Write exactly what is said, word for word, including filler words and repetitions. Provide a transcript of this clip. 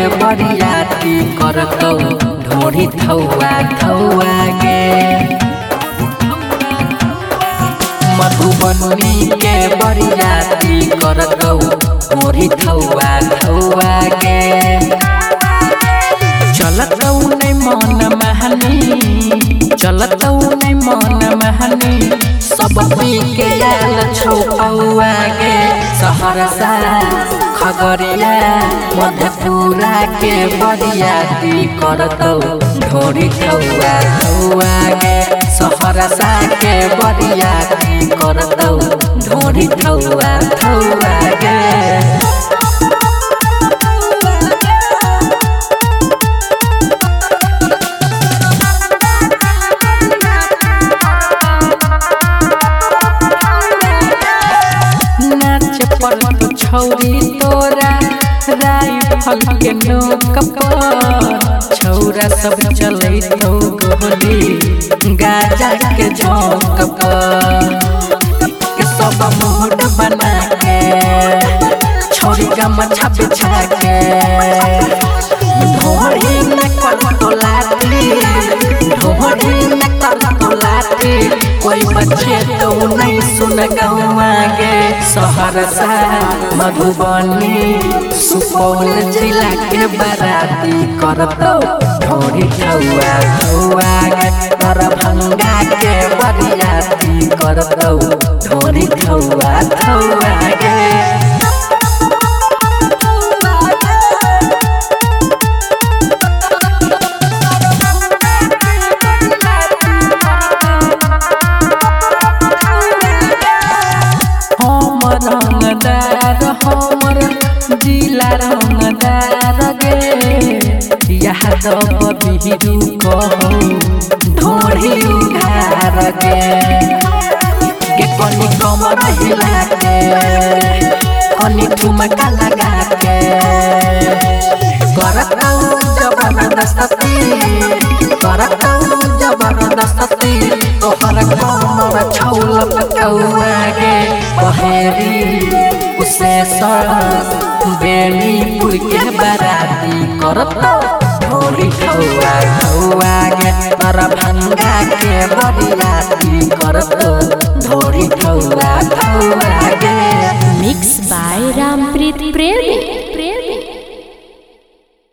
बरियाती करतौ ढोरी थौआ थौआ गे मधुबनी के बरियाती करतौ ढोरी थौआ थौआ गे चलतौ नहीं मन महनी चलतौ नहीं मन महनी सब पी के आल छौआ गे सहरसा खगड़िया मधेपुरा के बरियाती करतौ ढोरी थौआ थौआ गे सहरसा के बरियाती करतौ ढोरी थौआ थौआ गे छौरी तोरा राइफल के नोक पर छौरा सब चलैतौ गोली गाजा के झोंक पर के सब मूड बना के छौरी गमछा बिछा के ढोरी में करतोलाती ढोरी में करतोलाती कोई बच्चे तो नहीं सुन गौआ गे सहरसा मधुबनी सुपौल जिला के बराती करतौ ढोरी थौआ थौआ गे दरभंगा के बरियाती करतौ ढोरी थौआ थौआ गे रंगदार हमर जिला रंगदार गे यादव बिहू कहू ढोरी उघार गे के कनी कमर हिला के कनी ठुमका लगा के करतौ जबरदस्ती करतौ जबरदस्ती तोहर कमर छौलक कौआ गे बहेरी उसे बेली पुर के बराती करतौ ढोरी थौआ थौआ गे दरभंगा के बरियाती करतौ ढोरी थौआ थौआ गे मिक्स बाय रामप्रीत प्रेमी प्रेमी